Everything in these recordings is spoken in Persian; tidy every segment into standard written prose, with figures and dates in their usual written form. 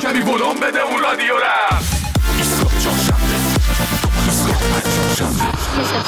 کمی ولوم بده اون رادیو را. ایسکوپ چهارشنبه، ایسکوپ پنجشنبه.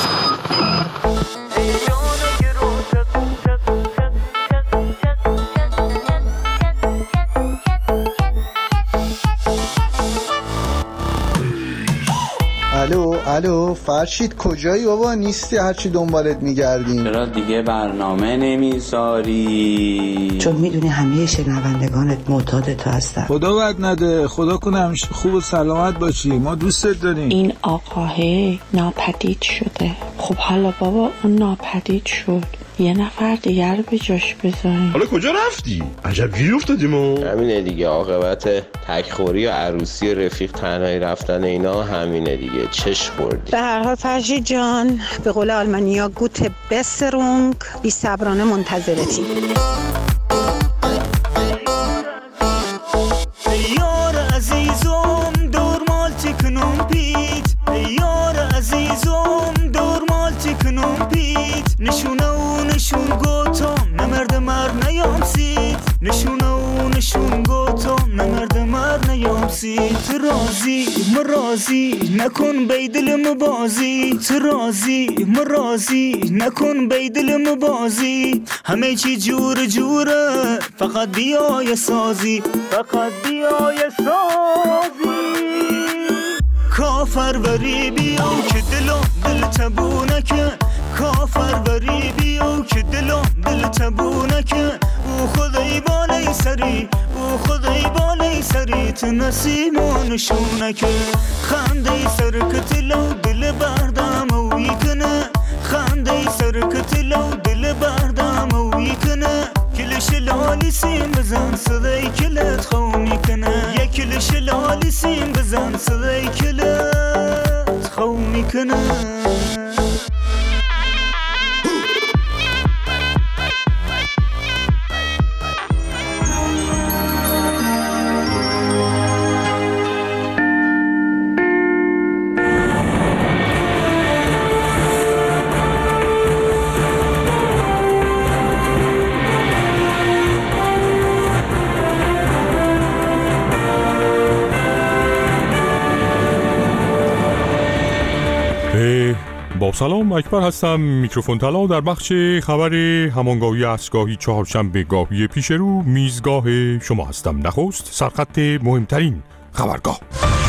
الو فرشید کجایی بابا؟ نیستی، هرچی دنبالت میگردیم. چرا دیگه برنامه نمیذاری؟ چون میدونی همه شنوندگانت معتاد تو هستن. خدا بد نده، خدا کنه همیشه خوب و سلامت باشی، ما دوستت داریم. این آقاه ناپدید شده. خب حالا بابا اون ناپدید شد، یه نفر دیگر رو به جاش بذاریم. حالا کجا رفتی؟ عجب گیر افتادیم. همینه دیگه، عاقبت تکخوری و عروسی رفیق تنهایی رفتن اینا همینه دیگه. چش خوردی. به هر حال فرشید جان، به قول آلمانیا گوت بسرونگ، بی صبرانه منتظرتی. یار عزیزم دورمال تکنم پیت، یار عزیزم دورمال تکنم پیت، نشونه و نشون گوتم نمرد مرد نیام سید، نشونه و نشون گوتم نمرد مرد نیام سید. تو رازی مرازی نکن بیدل مبازی، تو رازی مرازی نکن بیدل مبازی، همه چی جور جوره فقط بیای سازی، فقط بیای سازی. کافر وری بیاو که دل تبونه کن، کافر وری بیاو که دل تبونه کن. او خدای بالای سری، او خدای بالای سری، تو نسیمونشونه که خنده سرکت لو دل بردم اوی کنه، خنده سرکت لو دل بردم اوی کنه. کلش لالی سیم بزن صدای کلت خو میکنه، یک کلش لالی سیم بزن صدای کلت خو میکنه. با سلام، اکبر هستم، میکروفون طلا در بخش خبر همانگاهی عصرگاهی چهارشنبه گاهی پیش رو میزگاه شما هستم. نخست سرخط مهمترین خبرگاه.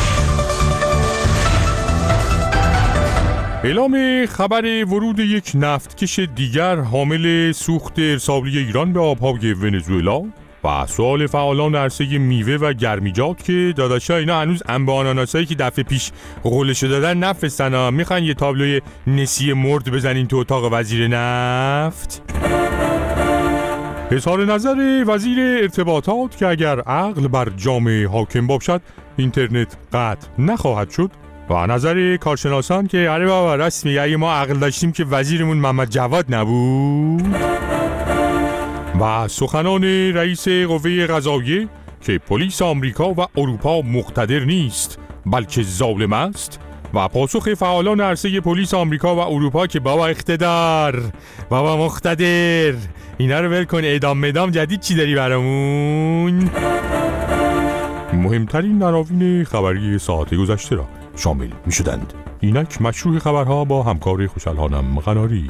اعلام خبر ورود یک نفتکش دیگر حامل سوخت ارسالی ایران به آبهای ونزوئلا و سوال فعالان عرصه میوه و گرمیجات که داداشا اینا هنوز انبه آناناسایی که دفعه پیش قولشو دادن نفرستن ها، میخوان یه تابلوی نسیه مرد بزنین تو اتاق وزیر نفت. اظهار نظر وزیر ارتباطات که اگر عقل بر جامعه حاکم باشد اینترنت قطع نخواهد شد و نظر کارشناسان که آره بابا راست میگه، اگه ما عقل داشتیم که وزیرمون محمد جواد نبود. و سخنان رئیس قوه قضاییه که پلیس آمریکا و اروپا مقتدر نیست بلکه ظالم است و پاسخ فعالان عرصه پلیس آمریکا و اروپا که بابا اقتدار، بابا مقتدر، اینا رو ول کن، اعدام مدام جدید چی داری برامون؟ مهمترین عناوین خبری ساعت گذشته را شامل می شدند. اینک مشروع خبرها با همکار خوشحالانم قناری.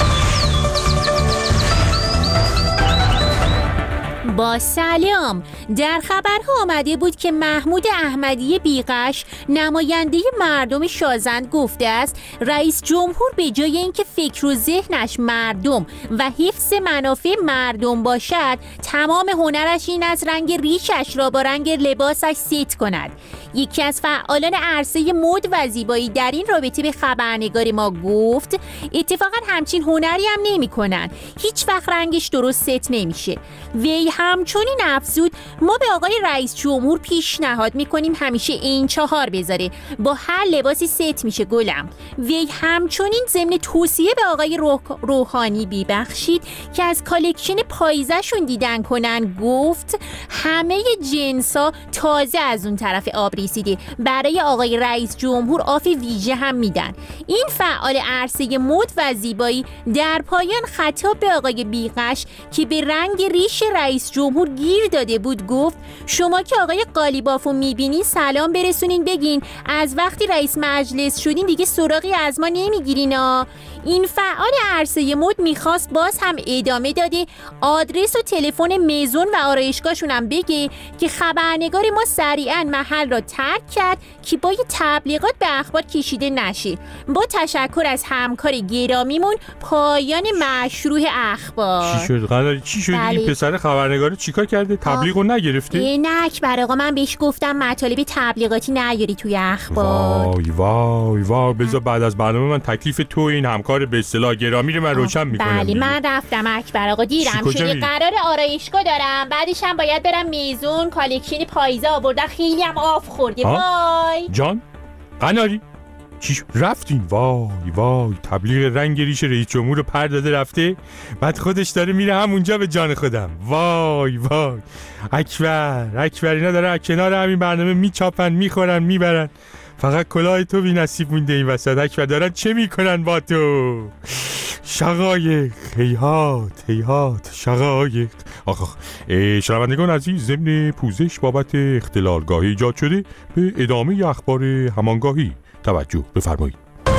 با سلام، در خبرها آمده بود که محمود احمدی بیغش نماینده مردم شازند گفته است رئیس جمهور به جای اینکه فکر و ذهنش مردم و حفظ منافع مردم باشد، تمام هنرش این از رنگ ریشش را با رنگ لباسش ست کند. یکی از فعالان عرصه مد و زیبایی در این رابطه به خبرنگار ما گفت اتفاقا همچین هنری هم نمی کنن، هیچ وقت رنگش درست ست نمیشه. وی همچنین افزود ما به آقای رئیس جمهور پیشنهاد میکنیم همیشه این 4 بذاره، با هر لباسی ست میشه گلم. وی همچنین ضمن توصیه به آقای روحانی ببخشید که از کالکشن پاییزشون دیدن کنن گفت همه جنسا تازه از اون طرف آبریز نویسیده برای آقای رئیس جمهور آف ویژه هم میدن. این فعال عرصه مد و زیبایی در پایان خطاب به آقای بیغش که به رنگ ریش رئیس جمهور گیر داده بود گفت شما که آقای قالیبافو میبینین سلام برسونین بگین از وقتی رئیس مجلس شدین دیگه سراغی از ما نمیگیرین. این فعال عرصه مد میخواست باز هم ادامه داده آدرس و تلفن میزون و آرایشگاهشون هم بگه که خبرنگار ما سریعا محل را ترک کرد که با یه تبلیغات به اخبار کشیده نشه. با تشکر از همکار گرامیمون پایان مشروع اخبار. چی شد قناری؟ چی شد؟ این پسر خبرنگار چیکار کرده؟ تبلیغو نگرفته؟ نه اکبر آقا من بهش گفتم مطالب تبلیغاتی نیاری توی اخبار. وای بذار بعد از برنامه من تکلیف تو این همکار به اصطلاح گرامی رو من روشن میکنم. بله من رفتم اکبر آقا دیرم شده قرار آرایشگاه دارم بعدش هم باید برم میزون کالکشن پاییزا آوردن خیلی هم آف خورده. وای جان قناری چی رفتین؟ وای تبلیغ رنگ ریش رئیس جمهور پر داده رفته بعد خودش داره میره همونجا. به جان خودم وای اکبر اینا داره کنار همین برنامه میچاپن میخورن میبرن فقط کلاه تو بی نصیب مونده این وسط. اکبر دارن چه میکنن با تو؟ شقایق هیهات شقایق. آخ شنوندگان عزیز ضمن پوزش بابت اختلالگاهی ایجاد شده به ادامه اخبار همانگاهی توجه بفرمایید.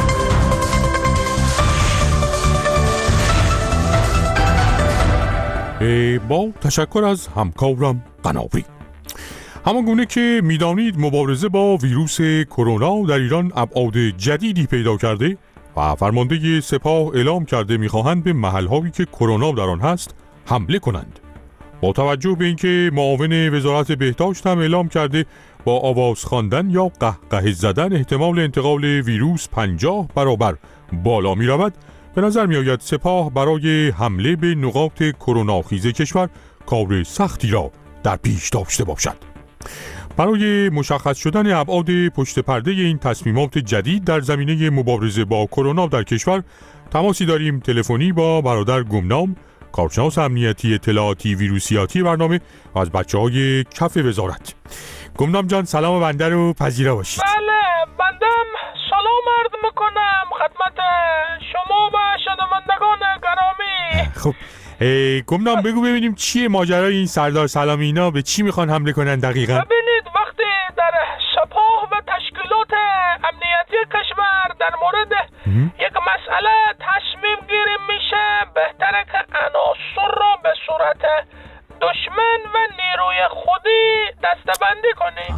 با تشکر از همکارم قناری. همانگونه که میدانید مبارزه با ویروس کرونا در ایران ابعاد جدیدی پیدا کرده و فرمانده سپاه اعلام کرده میخواهند به محلهایی که کرونا در آن هست حمله کنند. با توجه به اینکه معاون وزارت بهداشت هم اعلام کرده با آواز خواندن یا قهقه زدن احتمال انتقال ویروس 50 برابر بالا می رود، به نظر می آید سپاه برای حمله به نقاط کرونا خیز کشور کار سختی را در پیش داشته باشد. برای مشخص شدن ابعاد پشت پرده این تصمیمات جدید در زمینه مبارزه با کرونا در کشور تماسی داریم تلفنی با برادر گمنام، کارشناس امنیتی اطلاعاتی ویروسیاتی برنامه از بچه‌های کف وزارت. گمنام جان سلام بنده رو پذیرا باشید. بله بندم سلام عرض میکنم خدمت شما و شنوندگان گرامی. خب گمنام بگو ببینیم چیه ماجرای این سردار سلامی اینا به چی میخوان حمله کنن دقیقاً؟ ببینید وقتی در سپاه و تشکیلات امنیتی کشور در مورد یک مسئله تصمیم گیری میشه بهتره که عناصر را به صورت دشمن و نیروی خودی دسته‌بندی کنی.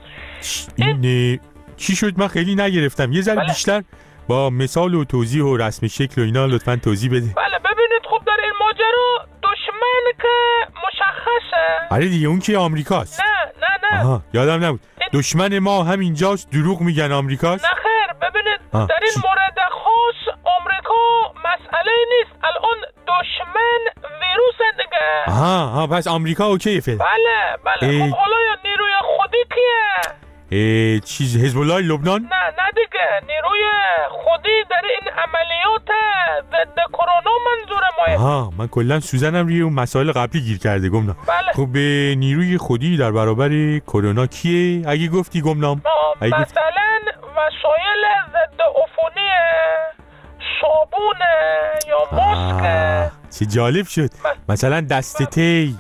این چی شد من خیلی نگرفتم یه ذره بیشتر با مثال و توضیح و رسم شکل و اینا لطفاً توضیح بده. بله ببینید خب در این ماجرا دشمن که مشخصه. آره دیگه اون که آمریکاست. نه آها یادم نبود دشمن ما همینجاست دروغ میگن آمریکاست. نه خیر ببینید در این مورد خاص آمریکا مسئله نیست الان دشمن ویروس دیگه. آها پس آمریکا اوکیه فعلا. بله خب حالا نیروی خودی کیه؟ چیز حزب الله لبنان؟ نه دیگه نیروی خودی در این عملیات ضد کرونا منظور ماه. من کلا سوزنم روی اون مسائل قبلی گیر کرده گمنام. بله. خب به نیروی خودی در برابر کرونا کیه اگه گفتی گمنام؟ مثلا وسایل ضد عفونی صابون یا ماسک. چه جالب شد. مثلا دسته تی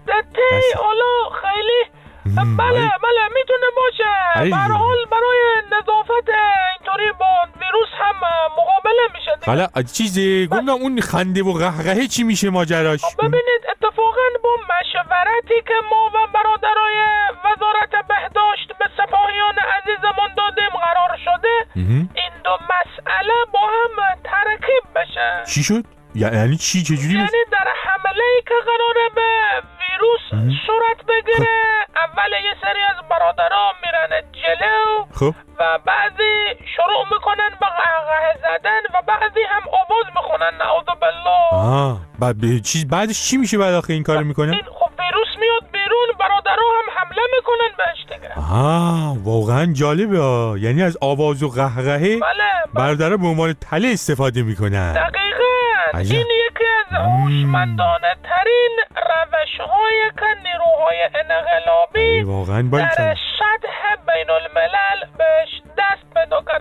حالا خیلی بله میتونه باشه. به هر حال برای نظافت اینطوری با ویروس هم مقابله میشه دیگه. حالا چیزی گفتم اون خنده و قهقهه چی میشه ماجراش؟ ببینید اتفاقا با مشورتی که ما و برادرای وزارت بهداشت به سپاهیان عزیزمون دادیم قرار شده این دو مسئله با هم ترکیب بشه. چی شد؟ یعنی چی چجوری؟ یعنی در حمله‌ای که قراره به ویروس صورت بگیره اول یه سری از برادران میرن جلو خب و بعضی شروع میکنن به قهقه زدن و بعضی هم آواز میخونن نعوذ بالله. بعدش چی میشه بعد آخه این کارو میکنن؟ خب ویروس میاد بیرون برادرها هم حمله میکنن بهش دیگه. واقعا جالبه یعنی از آواز و قهقه برادرها به عنوان تله استفاده میکنن. دقیقاً این یکی از هوشمندانه ترین روش هایی که نیروهای انقلابی در سطح بین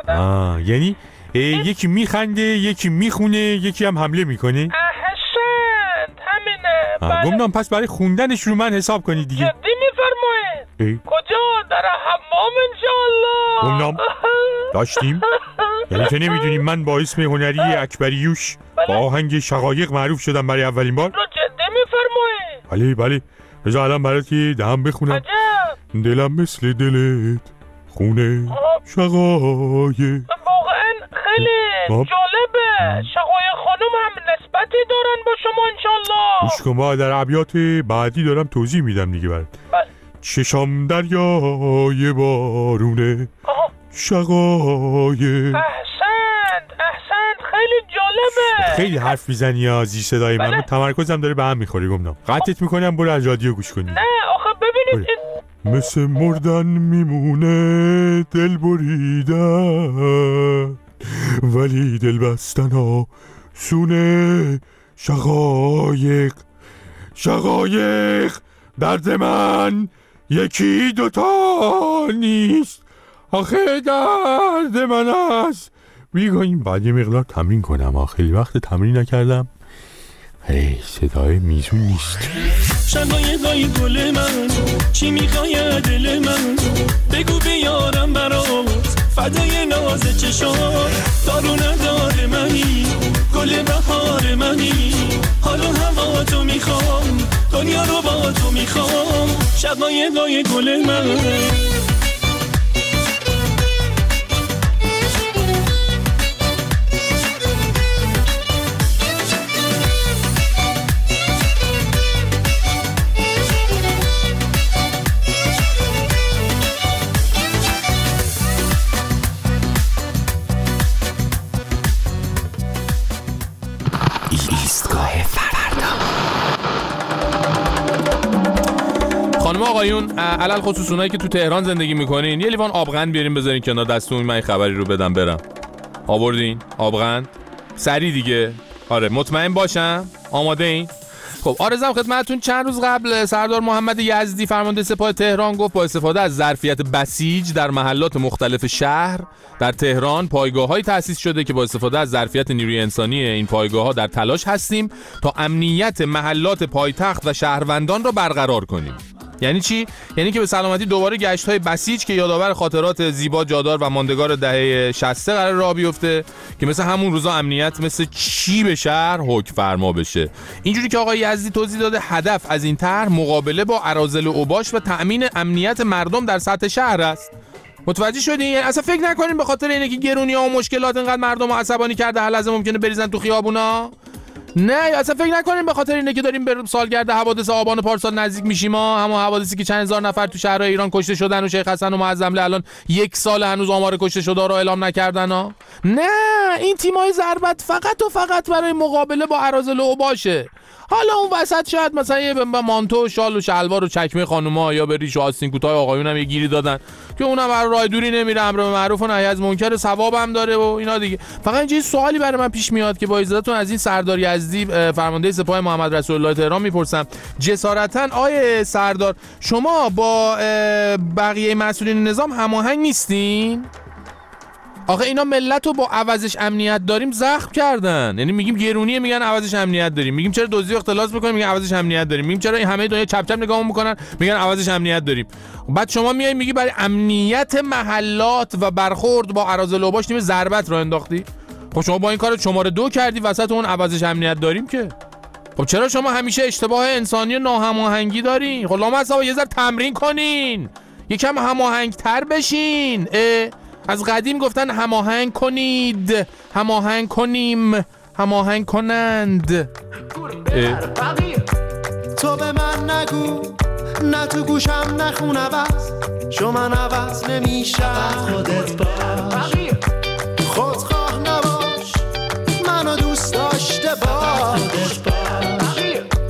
کردم. یعنی یکی میخنده، یکی میخونه، یکی هم حمله میکنه. احسنت، همینه. گمنام پس برای خوندنش رو من حساب کنید دیگه. جدی میفرمایید؟ کجا؟ در حمام انشاءالله. گمنام داشتیم؟ یعنی که نمیدونیم من با اسم هنری اکبریوش با آهنگ شقایق معروف شدم برای اولین بار؟ رو جدی میفرمایید؟ بله بذار الان برات که دهم بخونم. عجب. دلم مثل دلت خونه شقایق. واقعا خیلی جالبه. شقایق خانم هم نسبتی دارن با شما انشالله. گوش کن با در ابیات بعدی دارم توضیح میدم دیگه برات. چشام دریای بارونه شقایق. احسنت خیلی جالبه. خیلی حرف میزنی یا زی صدای من تمرکزم داره به هم میخوری. گمنام قطعت میکنم، برو از رادیو گوش کنی. نه آخه ببینید مثل مردن میمونه دل بریدن ولی دل بستن ها سونه شقایق درد من یکی دوتا نیست آخه درد من است. میگوییم بعد یه مقدار تمرین کنم، خیلی وقت تمرین نکردم. صدای میزون نیست. شقایقای گل من چی میخوای دل من بگو بیارم برات فدای ناز چشات دارو ندار منی گل بهار منی حالا هوا تو میخوام دنیا رو با تو میخوام شقایقای گل من. خانم آقایون، علل خصوص اونایی که تو تهران زندگی میکنین یه لیوان آبغند بیارین بذارین کنار دستون، من خبری رو بدم برم. آوردین آبغند؟ سری دیگه. آره مطمئن باشم. آماده این؟ خب عرضم خدمتتون چند روز قبل سردار محمد یزدی فرمانده سپاه تهران گفت با استفاده از ظرفیت بسیج در محلات مختلف شهر در تهران پایگاه‌هایی تأسیس شده که با استفاده از ظرفیت نیروی انسانی این پایگاه‌ها در تلاش هستیم تا امنیت محلات پایتخت و شهروندان را برقرار کنیم. یعنی چی؟ یعنی که به سلامتی دوباره گشت‌های بسیج که یادآور خاطرات زیبا جادار و ماندگار دهه 60 قرار راه بیفته که مثل همون روزا امنیت مثل چی به شهر حکم فرما بشه. اینجوری که آقای یزدی توضیح داده هدف از این طرح مقابله با اراذل و اوباش و تأمین امنیت مردم در سطح شهر است. متوجه شدین؟ اصلا فکر نکنین به خاطر اینه که گرونی‌ها و مشکلات اینقدر مردم رو عصبانی کرده هر لحظه ممکنه بریزن تو خیابونا. نه اصلا فکر نکنین به خاطر اینه که داریم به سالگرد حوادث آبان پارسال نزدیک میشیم، همون حوادثی که چند هزار نفر تو شهرهای ایران کشته شدن و شیخ حسن و معظمله الان 1 سال هنوز آمار کشته شده رو اعلام نکردن ها. نه این تیمای ضربت فقط و فقط برای مقابله با اراذل و اوباشه. حالا اون وسط شاید مثلا یه مانتو و شال و شلوار و چکمه خانوما یا به ریش و آستین کوتاه آقایون هم یه گیری دادن که اونم برای راه دوری نمیره، امر به معروف و نهی از منکر، ثواب هم داره و اینا دیگه. فقط اینجا سوالی برای من پیش میاد که با اجازهتون از این سردار یزدی فرمانده سپاه محمد رسول الله تهران میپرسم، جسارتاً آیه سردار شما با بقیه مسئولین نظام هماهنگ نیستین؟ آخه اینا ملت رو با عوضش امنیت داریم زخم کردن. یعنی میگیم گرونیه میگن عوضش امنیت داریم، میگیم چرا دزدی و اختلاس میکنیم میگن عوضش امنیت داریم، میگیم چرا همه دنیا چپ چپ نگاهمون میکنن میگن عوضش امنیت داریم. بعد شما میای میگی برای امنیت محلات و برخورد با اراذل و اوباش تیم ضربت رو انداختی. خب شما با این کار شماره 2 کردی وسط اون عوضش امنیت داریم که. خب چرا شما همیشه اشتباه انسانی و ناهماهنگی دارین؟ خب لامصبا یه ذره تمرین کنین، یکم هماهنگ‌تر بشین. از قدیم گفتن هماهنگ کنید، هماهنگ کنیم، هماهنگ کنند. تو به من نگو نه تو گوشم نخون عوض شو من عوض نمیشم خودت باش خودخواه نباش منو دوست داشته باش خودت باش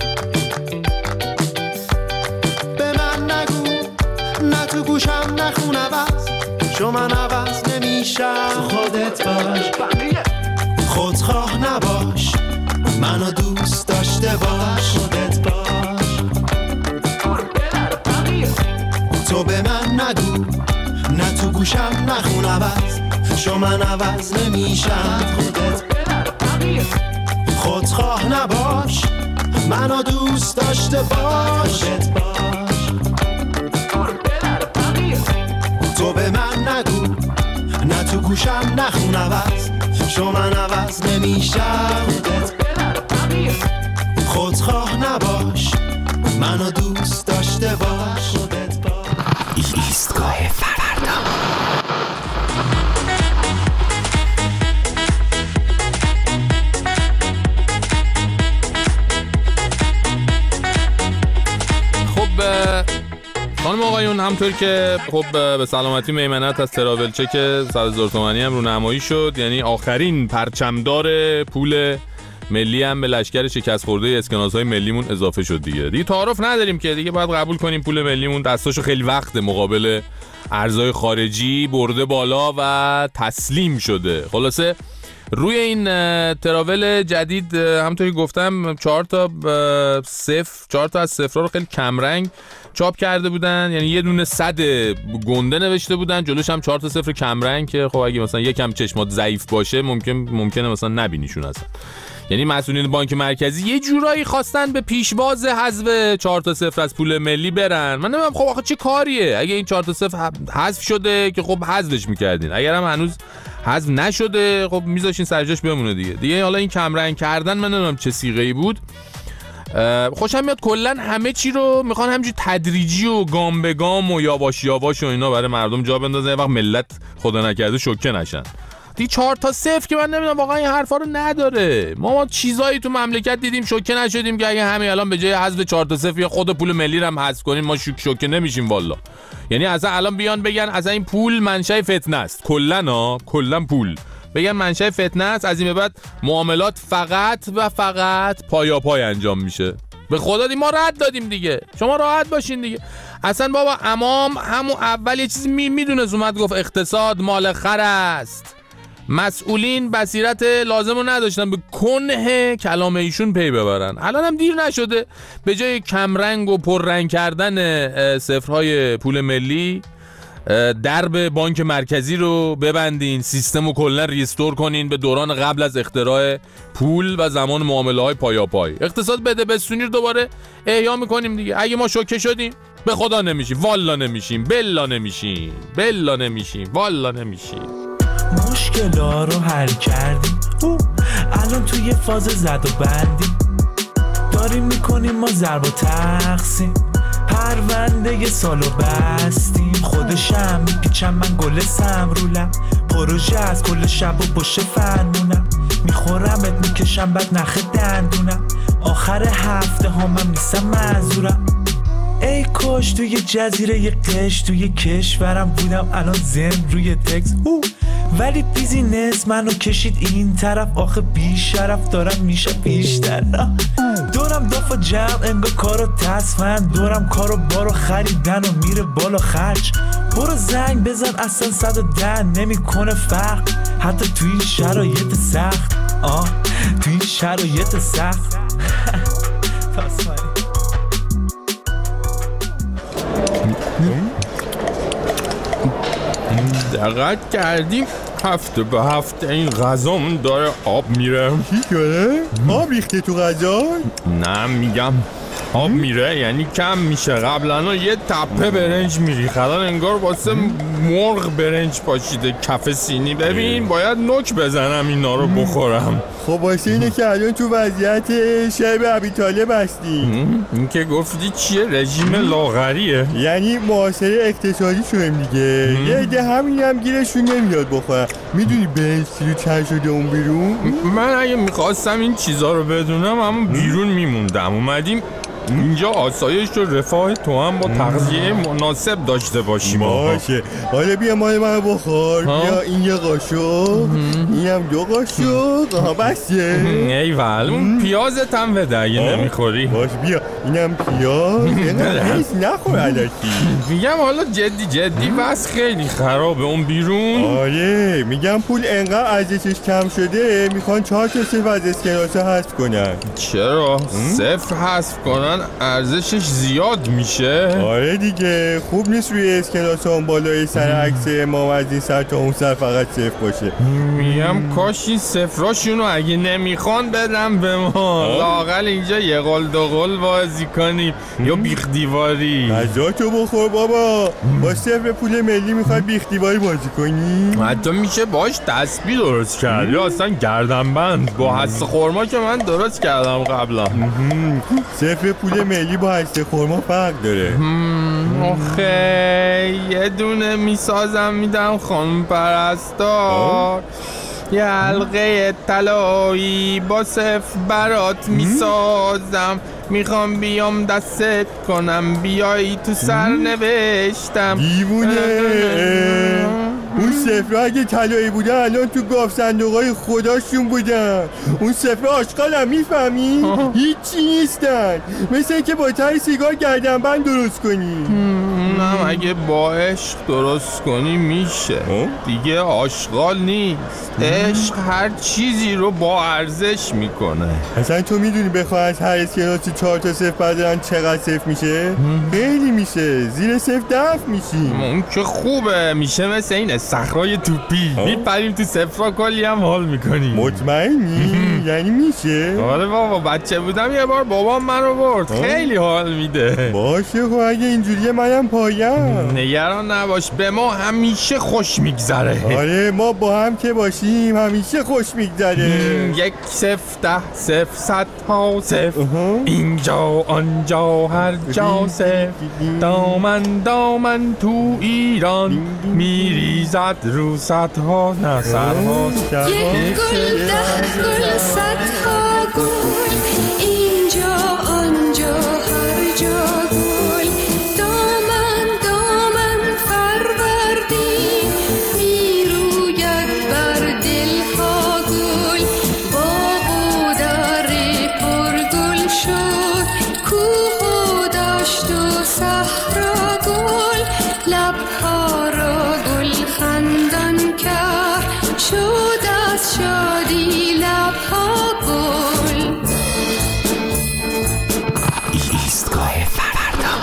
به من نگو نه تو گوشم نخون عوض شو من عوض نمیشم خودت باش خودخواه نباش منو دوست داشته باش خودت باش تو به من نگو نه تو گوشم نخون عوض شو من عوض نمیشم. خودخواه نباش، منو دوست داشته باش. تو به من نگو، نه تو گوشم نخون عوض، شو من عوض نمیشم. خودخواه نباش، منو دوست داشته باش. ایستگاه فردا. خانم آقایون، همطور که خب به سلامتی میمنت از تراول چک 100,000 تومانی هم رونمایی شد، یعنی آخرین پرچمدار پول ملی هم به لشکر شکست خورده اسکناس‌های ملیمون اضافه شد دیگه تعارف نداریم که دیگه باید قبول کنیم پول ملیمون دستاشو خیلی وقت مقابل ارزهای خارجی برده بالا و تسلیم شده. خلاصه روی این تراول جدید همونطوری گفتم 4 تا از صفرها رو خیلی کمرنگ چاپ کرده بودن، یعنی یه دونه 100 گنده نوشته بودن، جلوش هم 4 تا صفر کمرنگ که خب اگه مثلا یکم چشمات ضعیف باشه ممکنه مثلا نبینیشون اصلا. یعنی مسئولین بانک مرکزی یه جورایی خواستن به پیشواز حذف 4 تا صفر از پول ملی برن. من نمیدونم خب آخه چه کاریه؟ اگه این 4 تا صفر حذف شده که خب حذفش میکردین، اگر هم هنوز حذف نشده خب میذاشین سر جاش بمونه دیگه. حالا این کمرنگ کردن من نمیدونم چه صیغه‌ای بود. خوشم میاد کلا همه چی رو میخوان همینجوری تدریجی و گام به گام و یواش یواش و اینا برای مردم جا بندازن، یه وقت ملت خدا نکرده شوکه نشن. 4 تا صفر که من نمیدونم واقعا این حرفا رو نداره. ما چیزایی تو مملکت دیدیم شوکه نشدیم که اگه همین الان به جای حذف 4 تا صفر یا خود پول ملی رو هم حذف کنیم ما شوکه نمیشیم والا. یعنی اصلا الان بیان بگن اصلا این پول منشأ فتنه است، کلا پول بگن منشأ فتنه است، از این به بعد معاملات فقط و فقط پای انجام میشه. به خدا ما رد دادیم دیگه، شما راحت باشین دیگه. اصلا بابا امام همون اول یه چیزی میدونست، اومد گفت اقتصاد مال خر است. مسئولین بصیرت لازم رو نداشتن به کنه کلام ایشون پی ببرن. الان هم دیر نشده، به جای کمرنگ و پررنگ کردن صفرهای پول ملی درب بانک مرکزی رو ببندین، سیستم رو کلا ریستور کنین به دوران قبل از اختراع پول و زمان معامله های پایاپای. اقتصاد بده بستونی رو دوباره احیا میکنیم دیگه. اگه ما شوکه شدیم به خدا نمیشیم، والا نمیشیم، بلا نمیشیم، والا نمیشیم. مشکلا رو حل کردیم، الان توی فاز زد و بندیم، داریم میکنیم ما ضرب و تقسیم، پرونده سالو بستیم، خودشم میپیچم من گل سمرولم، پروژه از کل شب و پشت فرمونم، میخورمت میکشم بعد نخ دندونم، آخر هفته همم نیستم معذورم. ای کاش توی جزیره یه قش توی کشورم بودم الان زن روی تکس، ولی بیزینس منو کشید این طرف، آخه بی شرف دارم میشه بیشتر، دورم دافا جمع انگار کارو تصفن، دورم کارو بارو خریدن و میره بالا خرج، برو زنگ بزن اصلا 110 نمیکنه فرق، حتی توی این شرایط سخت، توی این شرایط سخت. دقت کردیم هفته به هفته این غذام داره آب میره. چی شده؟ آب ریخته تو غذا؟ نه میگم آب میره یعنی کم میشه. قبلا یه تپه برنج میریخت، الان انگار واسه مرغ برنج پاشیده کف سینی. ببین باید نوک بزنم اینا رو بخورم. خب واسه اینه که الان تو وضعیت شعب ابی طالب هستیم. این که گفتی چیه؟ رژیم لاغریه، یعنی معاصره اقتصادی شدیم دیگه. یه عده همین هم گیرشون نمیاد بخورن. میدونی برنج کیلو چند شده اون بیرون؟ من اگه میخواستم این چیزا رو بدونم همون بیرون میموندم. اومدیم اینجا آسایش و رفاه تو هم با تغذیه مناسب داشته باشیم. باشه حالا بیا مال منو بخور. بیا این یه قاشق، اینم 2 قاشق. بسیه ایول اون پیازت هم بده اگه نمیخوری. باش بیا اینم پیاز. اینم نخور علکی. میگم حالا جدی بس خیلی خرابه اون بیرون. آره میگم پول انقدر ارزشش کم شده میخوان 4 تا صفر از اسکناسه حذف کنن. چرا؟ صفر حذف کنن اصلا ارزشش زیاد میشه. آره دیگه، خوب نیست روی اسکناس هم بالای سر عکس امام از این سر تا اون سر فقط صفر باشه. میگم کاش این صفراشونو اگه نمیخوان بدم به ما، لااقل اینجا یه قل دو قل بازی کنیم یا بیخ دیواری. غذا تو بخور بابا، با صفر پول ملی میخوای بیخ دیواری بازی کنی؟ حتی میشه باش تسبیح درست کرد یا اصلا گردنبند با هسته خورما که من درست کردم قبلا. صفر پول ملی با هسته خورما فرق داره. آخه یه دونه میسازم میدم خانم پرستار، یه حلقه طلایی با صفر برات میسازم، میخوام بیام دستت کنم بیایی تو سرنوشتم. دیوونه، اون صفر اگه طلایی بوده الان تو گاف صندوقای خداشون بودن. اون صفر آشغال هم میفهمی؟ هیچی نیستن، مثل اینکه با تای سیگار گردنبند درست کنی. اونم اگه با عشق درست کنی میشه دیگه، آشغال نیست. عشق هر چیزی رو با ارزش میکنه. اصلا تو میدونی بخواه از هر اسکناسی 4 تا صفر بردارن چقدر صفر میشه؟ خیلی میشه، زیر صفر دفع میشی. اون که خوبه، میشه مثل این صخرای توپی، میپریم تو صفرا کلی هم حال میکنی. مطمئنی؟ یعنی میشه؟ آره بابا، بچه بودم یه بار بابام منو برد، خیلی حال میده. باشه خب اگه اینجوریه منم پایم. نگران نباش، به ما همیشه خوش میگذره. آره ما با هم که باشیم همیشه خوش میگذره. 1 0 10 0 100 ها صفر، اینجا آنجا هر جا صفر، دامن تو ایران میریزد رو صدها نه سرها. 1 گل 10 گل 100 ها گل، اینجا آنجا هر جا گل، دامن فروردین میروید بر دلها گل، باغ و در پر گل شد، کوه و دشت و صحرا گل، لبها را گل خندان کرد، شد از شادی لبها گل. ایستگاه فردا.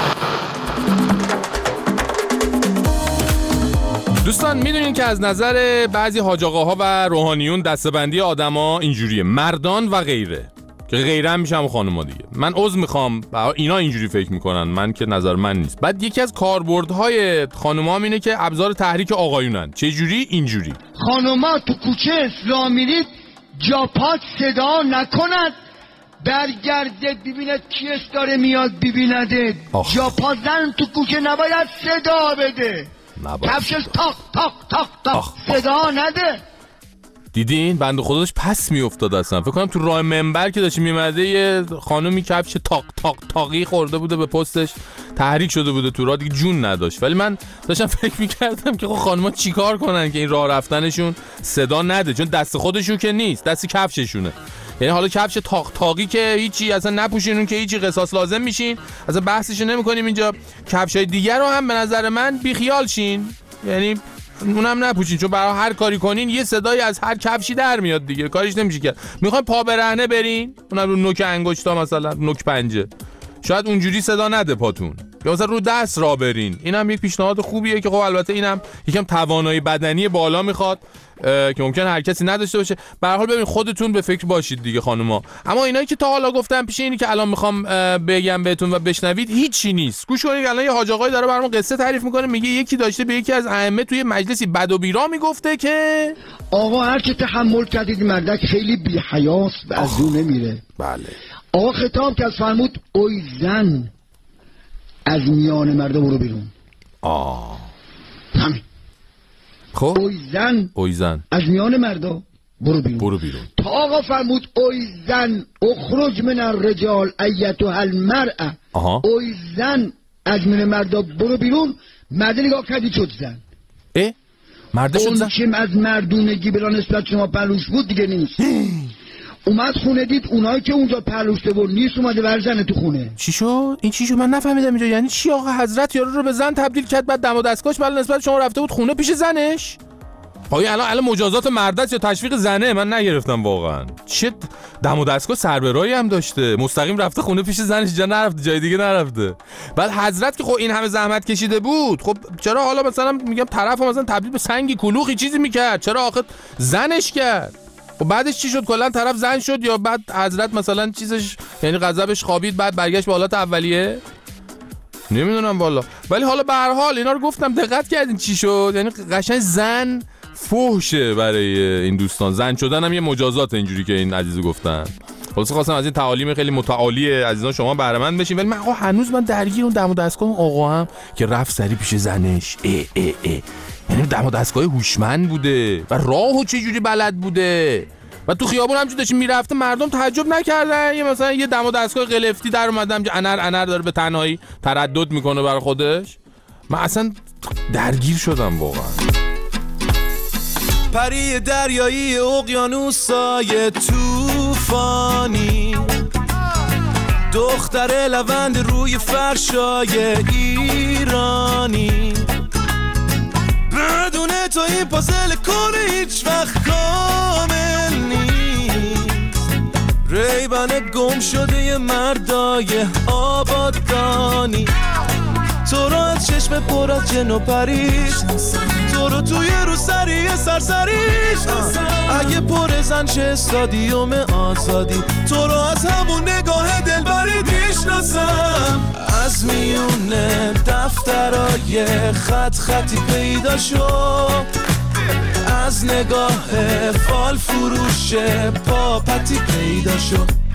دوستان میدونین که از نظر بعضی حاج آقاها و روحانیون دسته‌بندی آدما اینجوریه، مردان و غیره، که غیره هم میشم خانوما دیگه. من عذر میخوام، اینا اینجوری فکر میکنن، من که نظر من نیست. بعد یکی از کاربردهای خانوما هم اینه که ابزار تحریک آقایونن. چه جوری؟ اینجوری خانوما تو کوچه اسلام میرید جاپات صدا نکند، برگرده ببیند کی داره میاد ببینده. جاپات زن تو کوچه نباید صدا بده، کفشش تاق تاق تاق تاق صدا نده. دیدین بنده خداش پس میافتاد اصلا. فکر کنم تو راه منبر که داشت میمده یه خانومی کفش تاق تاق تاقی خورده بوده به پستش، تحریک شده بوده تو راه، دیگه جون نداشت. ولی من داشتم فکر میکردم که خب خانوما چیکار کنن که این راه رفتنشون صدا نده، چون دست خودشون که نیست، دست کفششونه. یعنی حالا کفش تاق تاقی که هیچی اصلا نپوشینون که هیچی، قصاص لازم میشین، اصلا بحثشو نمیکنیم اینجا. کفشای دیگر رو هم به نظر من بیخیال شین، یعنی اونم نپوشین، چون برای هر کاری کنین یه صدایی از هر کفشی در میاد دیگه، کاریش نمیشه کرد. میخواین پا برهنه برین، اونم رو نوک انگشتا، مثلا نوک پنجه، شاید اونجوری صدا نده پاتون، یا مثلا رو دست را برین. اینم یک پیشنهاد خوبیه که خب البته اینم یکم توانایی بدنی بالا میخواد که ممکن هر کسی نداشته باشه. به هر حال ببین خودتون به فکر باشید دیگه خانوما. اما اینایی که تا حالا گفتم پیش اینی که الان میخوام بگم بهتون و بشنوید هیچی نیست. گوش کنید، الان یه حاج آقایی داره برام قصه تعریف میکنه، میگه یکی داشته به یکی از ائمه توی مجلسی بد و بیرا میگفته که آقا هر که تحمل کردید مردک خیلی بی حیاست و از دو نمیره. بله. آقا خطاب که از فرمود اوی زن از میان مردا برو بیرون. همین. خب اوی زن از میان مردا برو بیرون. تا آقا فرمود اوی زن اخرج من الرجال ایتها المرأه. اوی زن از میان مردا برو بیرون. مرد نگاه کردی شد زن. مرد شد زن. اون که از مردونگی بلا نسبت شما پلوش بود دیگه نیست. اومد خونه دید اونایی که اونجا پلوشته بود نیست، اومده برزنه تو خونه. چی شد؟ این چی شد؟ من نفهمیدم اینجا یعنی چی. آقا حضرت یارو رو به زن تبدیل کرد، بعد دم و دستگاهش بلا نسبت شما رفته بود خونه پیش زنش. پای الان مجازات مرد یا تشویق زنه؟ من نگرفتم واقعا. چه دم و دستگاه سربرایی هم داشته، مستقیم رفته خونه پیش زنش، جا نرفته جای دیگه نرفته. بعد حضرت که خب این همه زحمت کشیده بود، خب چرا حالا مثلا میگم طرفو مثلا تبدیل به سنگی کلوخی چیزی میکرد؟ چرا آخه زنش کرد؟ خب بعدش چی شد؟ کلا طرف زن شد یا بعد حضرت مثلا چیزش یعنی غضبش خوابید بعد برگشت به حالت اولیه؟ نمیدونم والا. ولی حالا به هر حال اینا رو گفتم دقت کردین چی شد؟ یعنی قشنگ زن فحشه برای این دوستان. زن شدن هم یه مجازات اینجوری که این عزیزو گفتن. خلاص خواستم از این تعالیم خیلی متعالی عزیزان شما بهره مند بشین. ولی من هنوز درگیر اون دم و دستگاه آقا هم که رفت سری پیش زنش. یعنی دم و دستگاه هوشمند بوده و راهو چه جوری بلد بوده و تو خیابون همچون داشتیم میرفته مردم تعجب نکردن یه مثلا یه دم و دستگاه قلفتی در اومدم که انر داره به تنهایی تردد میکنه برای خودش. من اصلا درگیر شدم واقعا. پری دریایی اقیانوسای توفانی، دختر لوند روی فرشای ایرانی، بدون تو این پازل کنه هیچ وقت کامل نیست. ریبن گم شده ی مردای آبادانی، تو رو از چشم پر از جن و پریش، تو رو توی رو سری سرسریش، اگه پر زن چه استادیوم آزادی، تو رو از همون نگاه دلبری میشناسم. از میون دفترای خطی پیدا شد، از نگاه فال فروش پاپتی پیدا شد.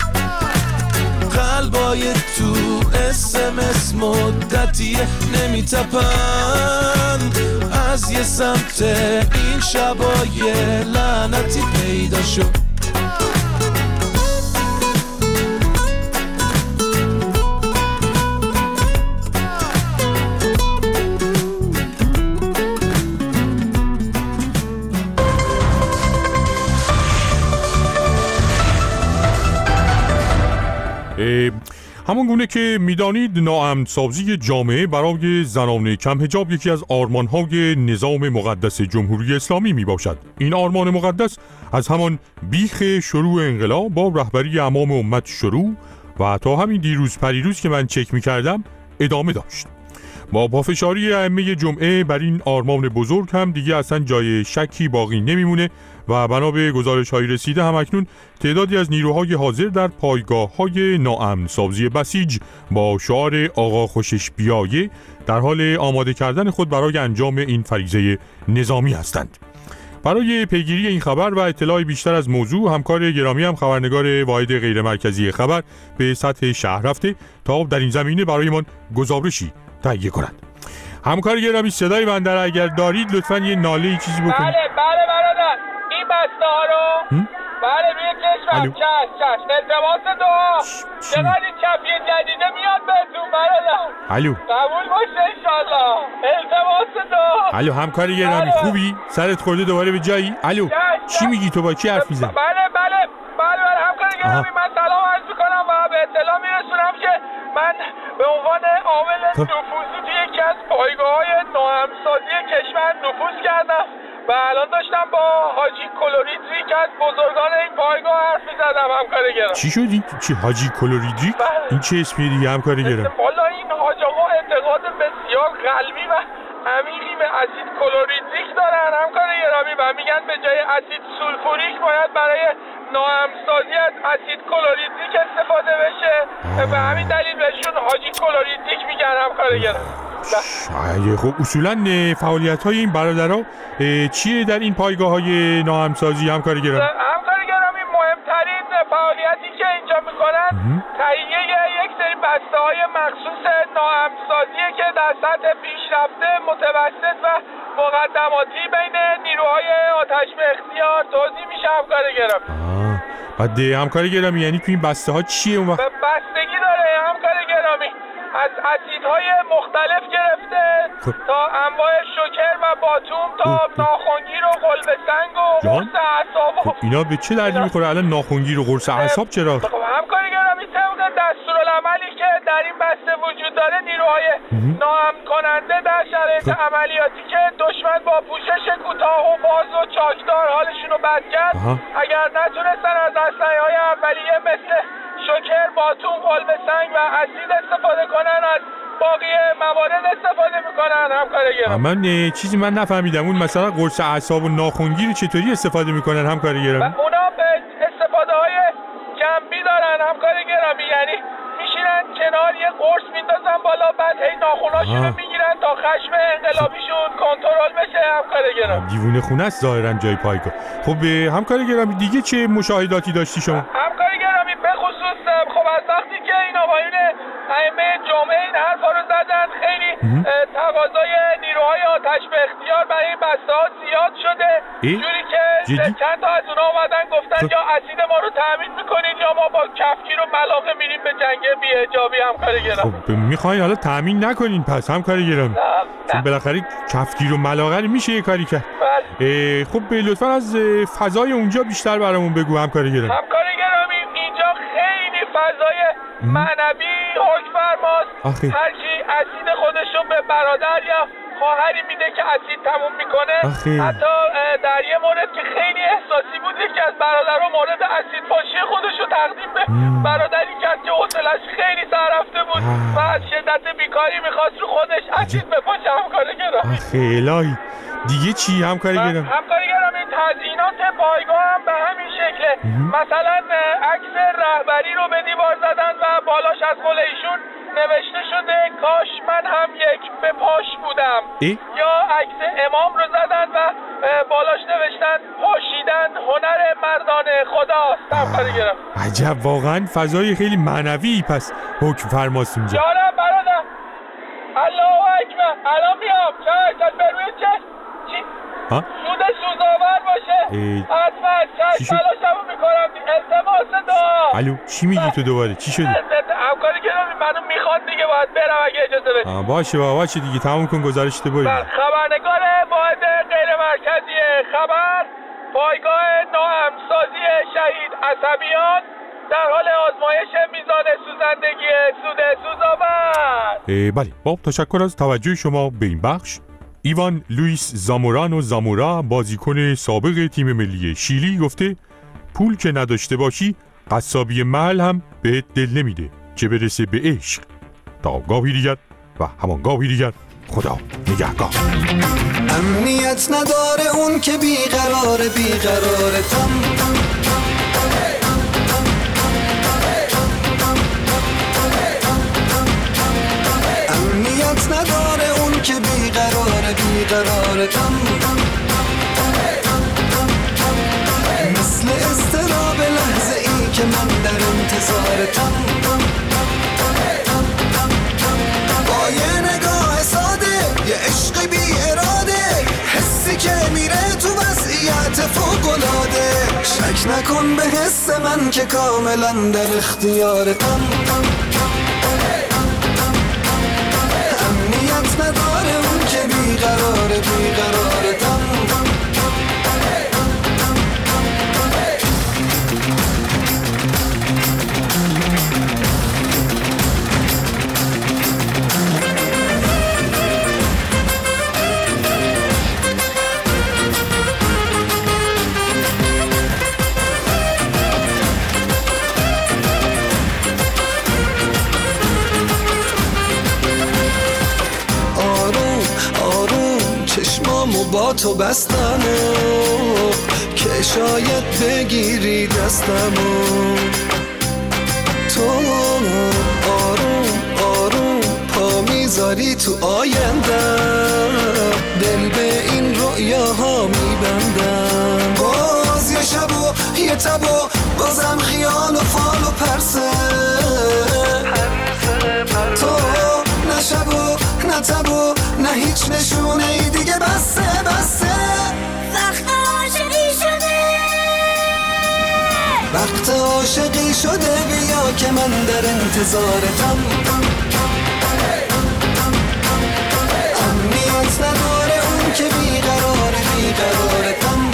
قلبای تو SMS مدتی نمیتپن، از یه سمت این شبای لعنتی پیدا شد. همون گونه که میدانید ناامن‌سازی جامعه برای زنان کم حجاب یکی از آرمان‌های نظام مقدس جمهوری اسلامی می باشد. این آرمان مقدس از همان بیخ شروع انقلاب با رهبری امام امت شروع و تا همین دیروز پریروز که من چک می کردم ادامه داشت. با پافشاری ائمه جمعه بر این آرمان بزرگ هم دیگه اصلا جای شکی باقی نمیمونه و بنا به گزارش‌های رسیده هم اکنون تعدادی از نیروهای حاضر در پایگاه‌های ناامن‌سازی بسیج با شعار آقا خوشش بیایه در حال آماده کردن خود برای انجام این فریضه نظامی هستند. برای پیگیری این خبر و اطلاع بیشتر از موضوع همکار گرامی هم خبرنگار واحد غیرمرکزی خبر به سطح شهر رفته تا در این زمینه برایمان گزارشی تهیه کند. همکار گرامی صدای بنده را اگر دارید لطفاً یه ناله چیزی بکنید. بله برادر این بسته ها رو بله روی کشور چشم التماس دعا چقدر این کفیه جدیده میاد بهتون برادر. الو قبول باشه انشالله. التماس دعا. الو همکار گرامی خوبی؟ سرت خورده دوباره به جایی؟ الو چی میگی تو با کی حرف میزنی؟ بله همکار گرامی من سلام عرض میکنم و به اطلاع میرسونم که من به عنوان عامل نفوذی توی یکی از پایگاه‌های ناامن‌سازی کشور نفوذ کردم و الان داشتم با حاجی کلوریدریک از بزرگان این پایگاه حرف می‌زدم همکار گرامی. چی شد این؟ چی حاجی کلوریدریک؟ این چه اسمی دیگه همکار گرامی؟ والا این حاج آقا اعتقاد بسیار قلبی و عمیقی به اسید کلوریدریک دارن همکار گرامی و میگن به جای اسید سولفوریک باید برای ناامن‌سازی از اسید کلوریدریک استفاده بشه. به همین دلیل بهشون حاجی کلوریدریک میگن همکار گرامی. خب اصولا فعالیت‌های این برادرها چیه در این پایگاه‌های ناامن‌سازی همکار گرامی؟ همکار گرامی مهمترین فعالیتی که اینجا میکنن تهیه یک سری بسته‌های مخصوص ناامن‌سازیه که در سطح پیشرفته متوسط و مقدماتی بین نیروهای آتش به اختیار توزیع میشه همکار گرامی. بعد همکار گرامی یعنی تو این بسته‌ها چیه اون وقت؟ بستگی داره همکار گرامی، از اسیدهای مختلف گرفته تا انواع شوکر و باتوم تا ناخنگیر و قلب سنگ و قرص اعصاب. خب اینا به چه دردی میخوره الان ناخنگیر و قرص اعصاب چرا؟ خب همکار گرامی طبق دستورالعملی که در این بسته وجود داره نیروهای ناامن کننده در شرایط عملیاتی که دشمن با پوشش کوتاه و باز و چاکدار حالشون رو بد کرد اگر نتونستن از اسلحه‌های اولیه مثل شوکر، باتون، قلب سنگ و اسید استفاده کنن از باقی موارد استفاده میکنن. همکار گرامی من چیزی من نفهمیدم، اون مثلا قرص اعصاب و ناخنگیر چطوری استفاده میکنن همکار گرامی؟ اونا به استفاده های جنبی دارن همکار گرامی، یعنی میشینن کنار یه قرص میندازن بالا بعد هی ناخوناشون رو میگیرن تا خشم انقلابیشون کنترل بشه همکار گرامی. دیوونه خونه است ظاهرا جای پایگاه. خب همکار گرامی دیگه چه مشاهداتی داشتی شما؟ همکار گرامی به خصوص خب از وقتی که این آقایون ائمه جامعه این حرفا رو زدن خیلی تقاضای نیروهای آتش به اختیار برای این بسته ها زیاد شده، جوری که چند تا از اونا اومدن گفتن یا اسید ما رو تامین میکنین یا ما با کفگیر و ملاقه میریم به جنگ بی‌حجابی همکار گرامی. خب میخواین حالا تامین نکنین پس همکار گرامی؟ چون بالاخره کفگیر و ملاقه میشه یه کاری کرد. خب لطفا از فضای اونجا بیشتر برامون بگو همکار گرامی. همکار گرامی اینجا خیلی فضای معنوی حکم فرماست. هر کی اسید خودشو به برادر یا خواهری میده که اسید تموم میکنه، حتی در یه مورد که خیلی احساسی بود یکی از برادرها مورد اسید پاشی خودشو تقدیم به برادری کرد که حوصله‌اش خیلی سر رفته بود و از شدت بیکاری میخواست رو خودش اسید بپاشه همکار گرامی. الهی دیگه چی همکار گرامی؟ همکار گرامی تزیینات پایگاه هم به همین شکله. مثلا عکس رهبری رو به دیوار زدن و بالاش از قول ایشون نوشته شده کاش من هم یک به پاش بودم. یا عکس امام رو زدن و بالاش نوشتن پاشیدن هنر مردان خداست همکار گرامی. عجب واقعا فضای خیلی معنوی پس حکم فرماست اونجا. جانم برادر الله اکبر الان میام چشم بر روی چشم چی؟ سود سوزآور باشه حتما چشم تلاشمو میکنم التماس دعا. الو چی میگی تو دوباره چی شده؟ همکاری گرامی منو میخواد دیگه باید برم اگه اجازه بدی. باشه دیگه تموم کن گزارشت بریم. خبرنگار واحد غیر مرکزی خبر پایگاه ناامن‌سازی شهید عصبیان در حال آزمایش میزان سوزندگی سود سوزآور. بله با تشکر از توجه شما به این بخش. ایوان لوئیس زامورا بازیکن سابق تیم ملی شیلی گفته پول که نداشته باشی قصابی محل هم بهت دل نمیده چه برسه به عشق. تا گاهی دیگر و همان گاهی دیگر خدا نگهدار. امنیت نداره اون که بیقراره امنیت نداره اون که بیقراره مثل اضطراب لحظه ای که من در انتظارتم با یه نگاه ساده یه عشق بی اراده حسی که میره تو وضعیت فوق‌العاده شک نکن به حس من که کاملا در اختیارتم امنیت نداره اون که بیقراره تم چشمامو با تو بستم که شاید بگیری دستمو تو آروم پا میذاری تو آیندم دل به این رؤیاها میبندم باز یه شب و یه تب و بازم خیال و فال و پرسه تو نه شب و نه تب و نه هیچ نشونه ای دیگه بسه وقت عاشقی شده بیا که من در انتظارتم امنیت نداره اون که بیقرارتم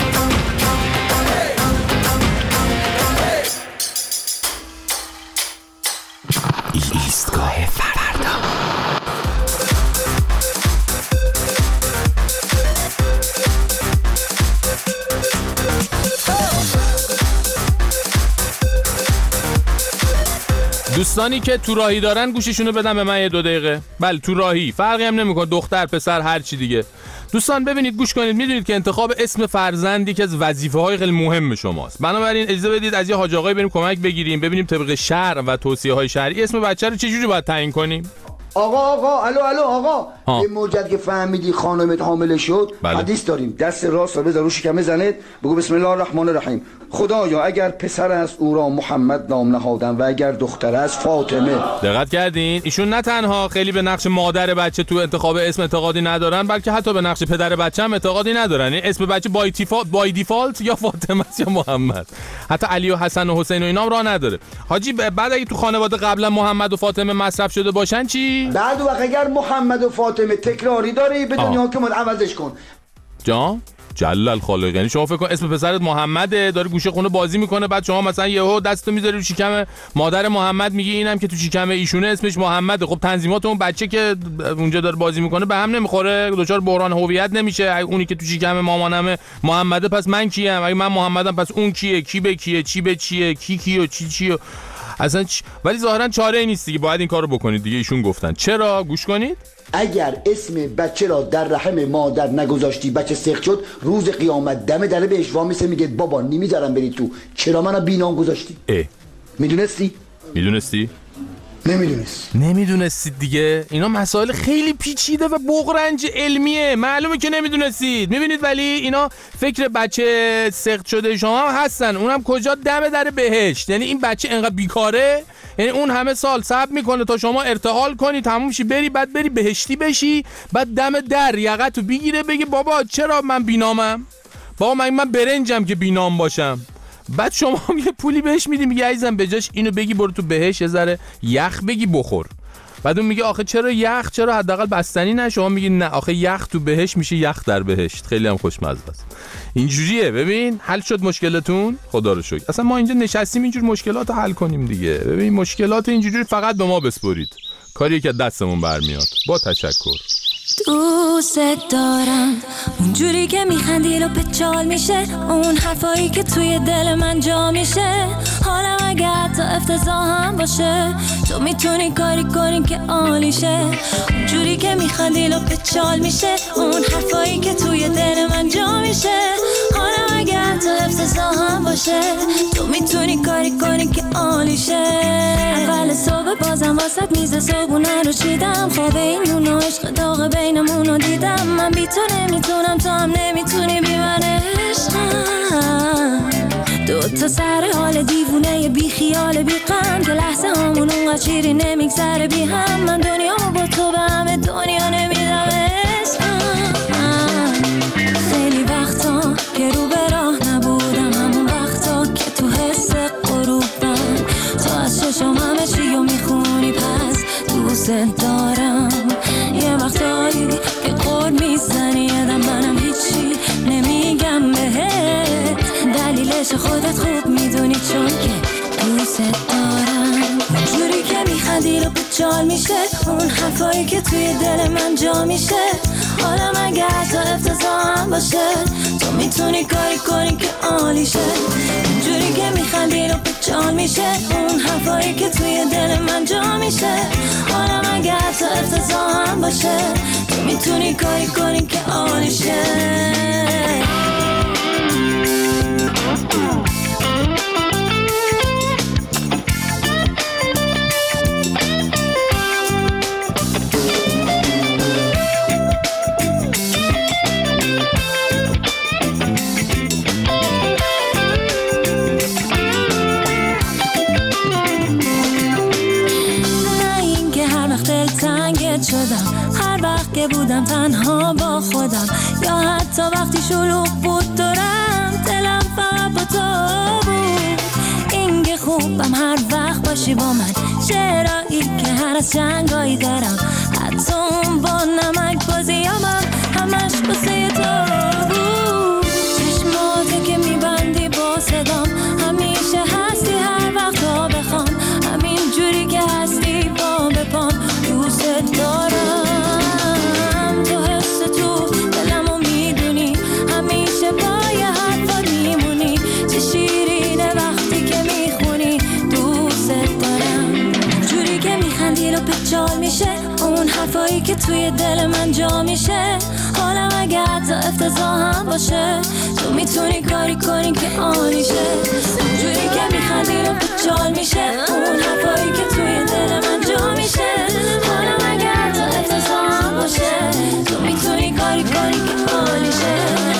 دوستانی که تو راهی دارن گوششونو بدن به من 2 دقیقه. بله تو راهی، فرقی هم نمیکنه دختر پسر هر چی دیگه. دوستان ببینید گوش کنید، میدونید که انتخاب اسم فرزند یکی از وظیفه‌های خیلی مهم شماست. بنابراین اجازه بدید از یه حاج آقای بریم کمک بگیریم، ببینیم طبق شرع و توصیه‌های شرعی اسم بچه رو چه جوری باید تعیین کنیم. آقا الو آقا یه موجد که فهمیدی خانمت حامله شد، حدیث داریم، دست راست رو بذار رو شکم زنت، بگو بسم الله الرحمن الرحیم. خدایا اگر پسر است او را محمد نام نهادم و اگر دختر است فاطمه. دقت کردین؟ ایشون نه تنها خیلی به نقش مادر بچه تو انتخاب اسم اعتقادی ندارن، بلکه حتی به نقش پدر بچه هم اعتقادی ندارن. این اسم بچه بای دیفالت یا فاطمه یا محمد، حتی علی و حسن و حسین و اینا هم راه نداره. حاجی بعد اگه تو خانواده قبلا محمد و فاطمه مصرف شده باشن چی؟ بعد وقت اگر محمد و فاطمه تکراری داره به دنیا که عوضش کن. جان جلال خالق، یعنی شما فکر کن اسم پسرت محمده، داره گوشه خونه بازی میکنه، بعد شما مثلا یهو دستو میذاری رو شکم مادر محمد میگی اینم که تو شکم ایشونه اسمش محمده. خب تنظیمات اون بچه که اونجا داره بازی میکنه به هم نمیخوره، دچار بحران هویت نمیشه. اونی که تو شکم مامانمه محمده پس من کیم؟ اگه من محمدم پس اون کیه؟ کی به کیه؟ چی به چیه؟ کی کیو چی اصلا ولی ظاهرا چاره ای نیست دیگه، باید این کارو بکنید دیگه. ایشون گفتن چرا؟ گوش کنید. اگر اسم بچه را در رحم مادر نگذاشتی بچه سخت شد، روز قیامت دم در بهش وامیسه میگه بابا نمیذارم بری تو، چرا منو بینام گذاشتی؟ میدونستی؟ نمیدونستید دیگه. اینا مسائل خیلی پیچیده و بغرنج علمیه، معلومه که نمیدونستید. میبینید ولی اینا فکر بچه سخت شده شما هم هستن، اونم کجا؟ دم در بهشت. یعنی این بچه انقدر بیکاره، یعنی اون همه سال صبر میکنه تا شما ارتحال کنی تموم شی بری، بعد بری بهشتی بشی، بعد دم در یقتو بگیره بگی بابا چرا من بینامم؟ بابا من برنجم که بینام باشم. بعد شما هم یه پولی بهش میدی، میگه عزیزم بجاش اینو بگی برو تو بهشت یه ذره یخ بگی بخور. بعد اون میگه آخه چرا یخ؟ چرا حداقل بستنی نه؟ شما میگی نه آخه یخ تو بهشت میشه یخ در بهشت. خیلی هم خوشمزه است. اینجوریه. ببین حل شد مشکلتون؟ خدا رو شکر. اصلا ما اینجا نشستیم اینجور مشکلات رو حل کنیم دیگه. ببین مشکلات اینجوری فقط به ما بسپرید، کاریه که دستمون برمیاد. با تشکر. دوست دارم اونجوری که میخندی و پچال میشه، اون حرفایی که توی دل من جا میشه. حالا اگر تا افتضاحم باشه تو میتونی کاری کنی که عالیشه. اونجوری که میخندی و پچال میشه، اون حرفایی که توی دل من جا میشه. حالا اگر تا افتضاحم باشه تو میتونی کاری کنی که عالیشه. اول صبح بازم واسط میز صبحونه رو چیدم، خواب این نون و عشق داغ بینمونو دیدم. من بی تو نمیتونم، تو هم نمیتونی بی من عشقم. دو تا سر حال دیوونه بی خیال بی غم، که لحظه همون اونقدر شیری نمیگذره بی هم. من دنیامو با تو به همه دنیا نمیدم عشقم. خیلی وقتا که رو به راه نبودم، همون وقتا که تو حس غروبم، تو از چشم همه چیو میخونی پس دوست دارم. یه وقتایی که قول میزنی ادم منم هیچی نمیگم بهت، دلیلش خودت خوب میدونی چون که دوست دارم. اونجوری که میخندی رو بچال میشه، اون حرفایی که توی دل من جا میشه. حالا مگر تا افتضاحم باشه تو میتونی کاری کنی که عالیشه. اونجوری که میخندی رو بچال میشه، اون حرفایی که توی دل من جا میشه. حالا مگر تا افتضاحم باشه تو میتونی کاری کنی که عالیشه. شدم هر وقت که بودم تنها با خودم، یا حتی وقتی شلوغ بود دورم دلم فقط با تو بود. این که خوبم هر وقت باشی با من، چرایی که هر از جنگایی دارم، حتی اون با نمک بازیامم همش بسه تو بود. چشماتو که میبندی با صدام همیشه هستی، هر وقت تا بخوام همین جوری که هستی با بپام. دوست دارم تو حس تو دلمو میدونی، همیشه پای حرفات میمونی. چه شیرینه وقتی که میخونی. دوست دارم توی دل من جا میشه. حالم اگه حتی افتضاح هم باشه، تو میتونی کاری کنی که عالیشه. اونجوری که میخندی رو خوشحال میشه، اون حرفایی که توی دل من جا میشه. حالم اگه حتی افتضاح هم باشه، تو میتونی کاری کنی که عالیشه.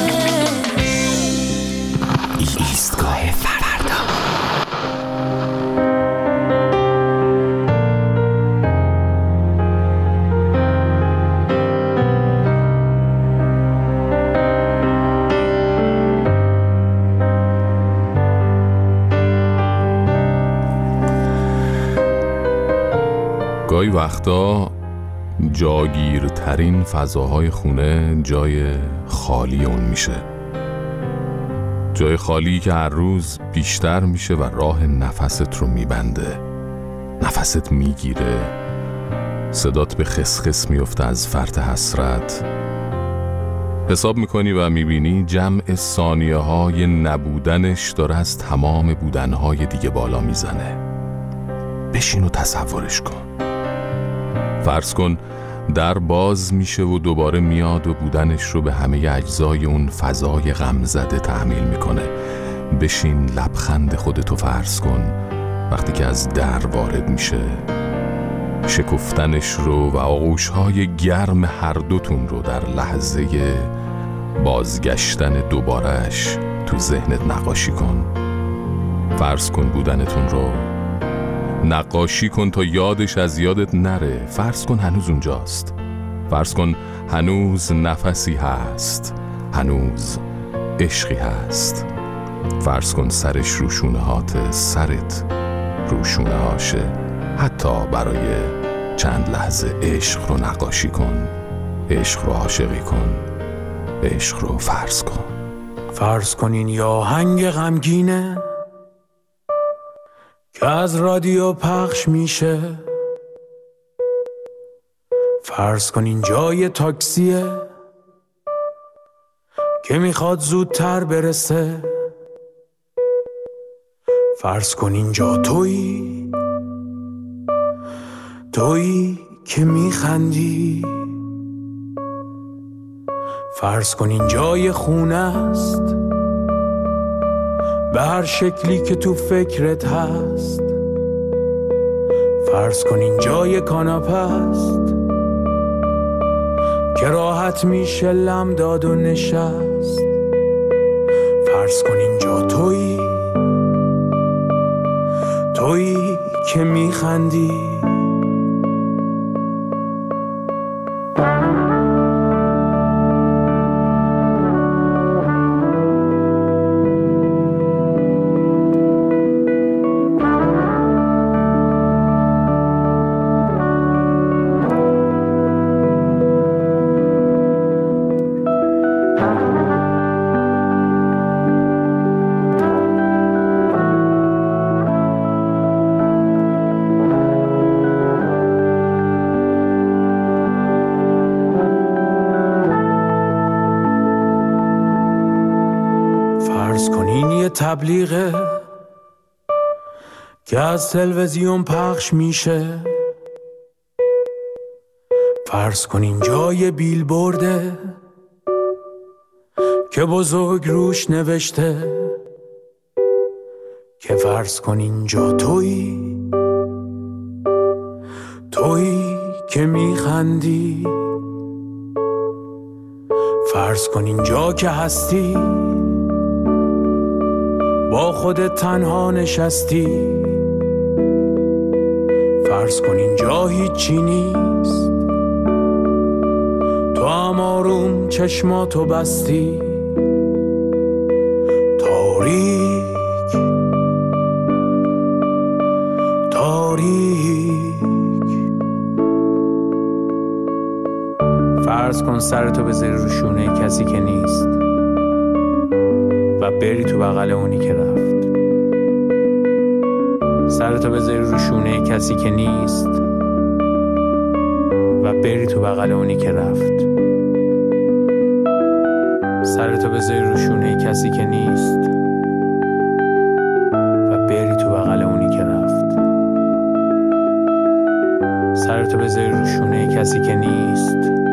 ایستگاه فردا. گاهی وقتا جاگیرترین فضاهای خونه جای خالی اون میشه. جای خالی که هر روز بیشتر میشه و راه نفست رو میبنده. نفست میگیره، صدات به خسخس میفته از فرط حسرت. حساب میکنی و میبینی جمع ثانیه های نبودنش داره از تمام بودنهای دیگه بالا میزنه. بشین و تصورش کن. فرض کن در باز میشه و دوباره میاد و بودنش رو به همه اجزای اون فضای غمزده تحمیل میکنه. بشین لبخند خودتو فرض کن وقتی که از در وارد میشه، شکفتنش رو و آغوشهای گرم هر دوتون رو در لحظه بازگشتن دوبارش تو ذهنت نقاشی کن. فرض کن بودنتون رو نقاشی کن تا یادش از یادت نره. فرض کن هنوز اونجاست. فرض کن هنوز نفسی هست، هنوز عشقی هست. فرض کن سرش رو شونه هات، سرت رو شونه هاشه. حتی برای چند لحظه عشق رو نقاشی کن، عشق رو عاشقی کن، عشق رو فرض کن. فرض کن این یا آهنگ غمگینه که از رادیو پخش میشه. فرض کن این جای تاکسیه که میخواد زودتر برسه. فرض کن اینجا تویی که میخندی. فرض کن این جای خونه است به هر شکلی که تو فکرت هست. فرض کن این جای کاناپه است که راحت میشه لم داد و نشست. فرض کن اینجا تویی که میخندی. تبلیغه که از تلویزیون پخش میشه. فرض کن این جای بیلبورده که بزرگ روش نوشته که فرض کن اینجا تویی که میخندی. فرض کن اینجا که هستی با خودت تنها نشستی. فرض کن اینجا هیچی نیست، تو هم آروم چشماتو بستی. تاریک. فرض کن سرتو بذاری رو شونه کسی که نیست و بری تو بغل اونی که رفت. سرتو بذاری رو شونه کسی که نیست و بری تو بغل اونی که رفت. سرتو بذاری رو شونه کسی که نیست و بری تو بغل اونی که رفت. سرتو بذاری رو شونه کسی که نیست.